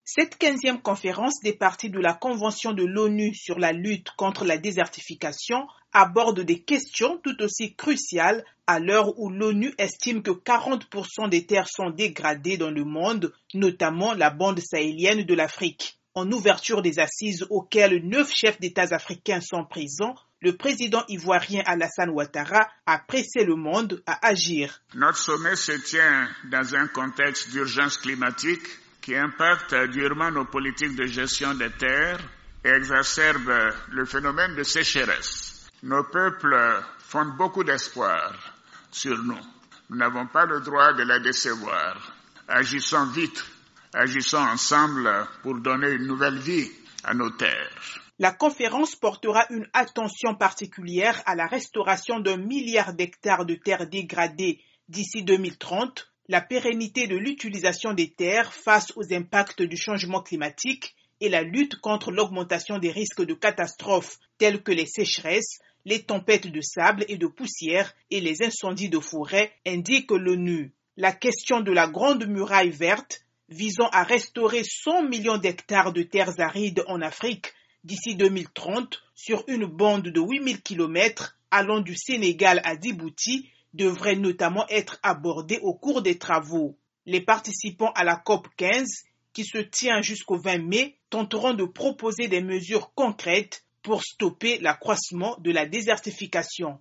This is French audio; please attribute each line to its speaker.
Speaker 1: Cette 15e conférence des parties de la Convention de l'ONU sur la lutte contre la désertification aborde des questions tout aussi cruciales à l'heure où l'ONU estime que 40% des terres sont dégradées dans le monde, notamment la bande sahélienne de l'Afrique. En ouverture des assises auxquelles 9 chefs d'État africains sont présents, le président ivoirien Alassane Ouattara a pressé le monde à agir.
Speaker 2: Notre sommet se tient dans un contexte d'urgence climatique qui impacte durement nos politiques de gestion des terres et exacerbe le phénomène de sécheresse. Nos peuples fondent beaucoup d'espoir sur nous. Nous n'avons pas le droit de les décevoir. Agissons vite, agissons ensemble pour donner une nouvelle vie à nos terres.
Speaker 1: La conférence portera une attention particulière à la restauration d'1 milliard d'hectares de terres dégradées d'ici 2030, la pérennité de l'utilisation des terres face aux impacts du changement climatique et la lutte contre l'augmentation des risques de catastrophes telles que les sécheresses, les tempêtes de sable et de poussière et les incendies de forêt, indique l'ONU. La question de la Grande Muraille verte, visant à restaurer 100 millions d'hectares de terres arides en Afrique d'ici 2030 sur une bande de 8000 km allant du Sénégal à Djibouti, devrait notamment être abordée au cours des travaux. Les participants à la COP 15, qui se tient jusqu'au 20 mai, tenteront de proposer des mesures concrètes pour stopper l'accroissement de la désertification.